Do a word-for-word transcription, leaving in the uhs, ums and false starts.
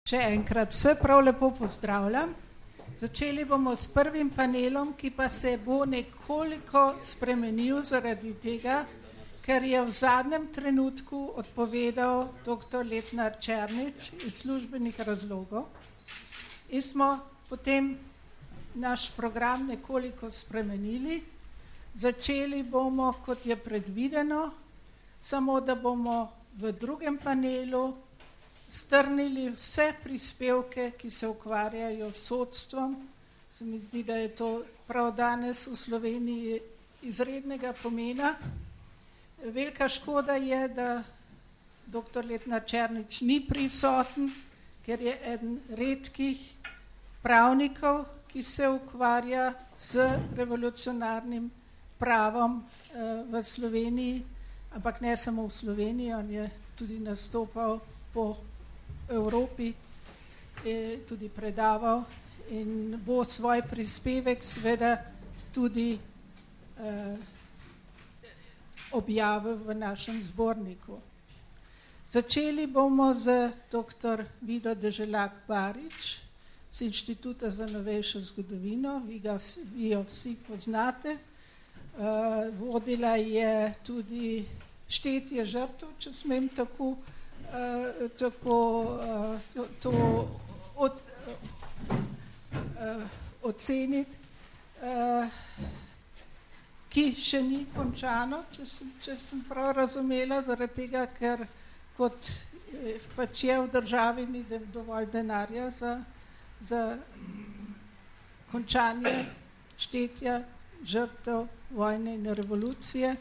Še enkrat vse prav lepo pozdravljam. Začeli bomo s prvim panelom, ki pa se bo nekoliko spremenil zaradi tega, ker je v zadnjem trenutku odpovedal doktor Letnar Černič iz službenih razlogov. In smo potem naš program nekoliko spremenili. Začeli bomo, kot je predvideno, samo da bomo v drugem panelu strnili vse prispevke, ki se ukvarjajo s sodstvom. Se mi zdi, da je to prav danes v Sloveniji izrednega pomena. Velika škoda je, da doktor Letnar Černič ni prisoten, ker je eden redkih pravnikov, ki se ukvarja z revolucionarnim pravom v Sloveniji, ampak ne samo v Sloveniji, on je tudi nastopal po Evropi, tudi predaval in bo svoj prispevek seveda tudi eh, objavil v našem zborniku. Začeli bomo z doktor Vido Deželak Barič z Inštituta za novejšo zgodovino, vi, ga, vi jo vsi poznate. Uh, vodila je tudi štetje žrtev, če smem tako Uh, tako uh, to, to od, uh, oceniti, uh, ki še ni končano, če sem, če sem prav razumela, zaradi tega, ker kot eh, pač je v državi ni dovolj denarja za, za končanje štetja žrtev vojne in revolucije.